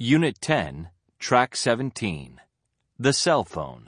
Unit 10, Track 17. The Cell Phone.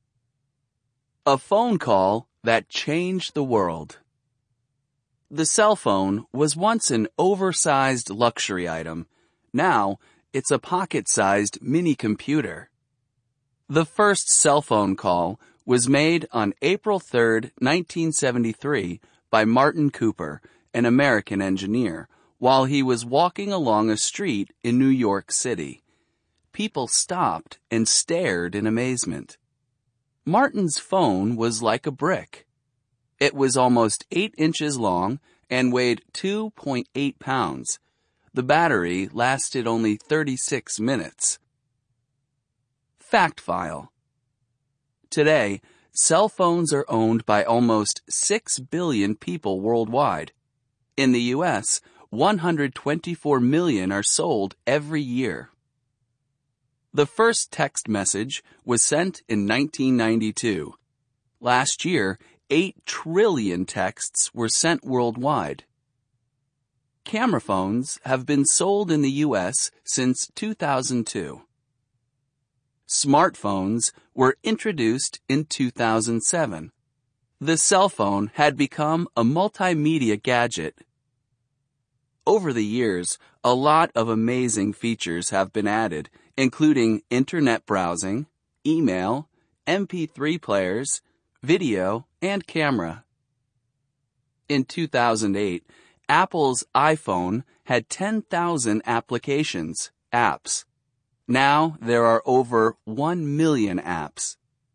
A phone call that changed the world. The cell phone was once an oversized luxury item. Now, it's a pocket-sized mini-computer. The first cell phone call was made on April 3, 1973, by Martin Cooper, an American engineer, while he was walking along a street in New York City. People stopped and stared in amazement. Martin's phone was like a brick. It was almost 8 inches long and weighed 2.8 pounds. The battery lasted only 36 minutes. Fact file. Today, cell phones are owned by almost 6 billion people worldwide. In the U.S., 124 million are sold every year. The first text message was sent in 1992. Last year, 8 trillion texts were sent worldwide. Camera phones have been sold in the U.S. since 2002. Smartphones were introduced in 2007. The cell phone had become a multimedia gadget. Over the years, a lot of amazing features have been added, including internet browsing, email, MP3 players, video, and camera. In 2008, Apple's iPhone had 10,000 applications, apps. Now there are over 1 million apps.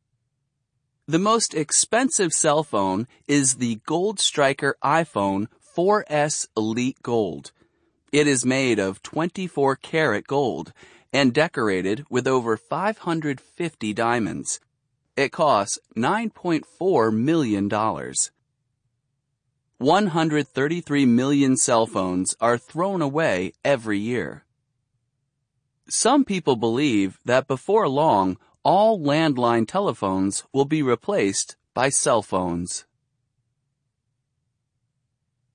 The most expensive cell phone is the Gold Striker iPhone 4S Elite Gold. It is made of 24-karat gold and decorated with over 550 diamonds. It costs $9.4 million. 133 million cell phones are thrown away every year. Some people believe that before long, all landline telephones will be replaced by cell phones.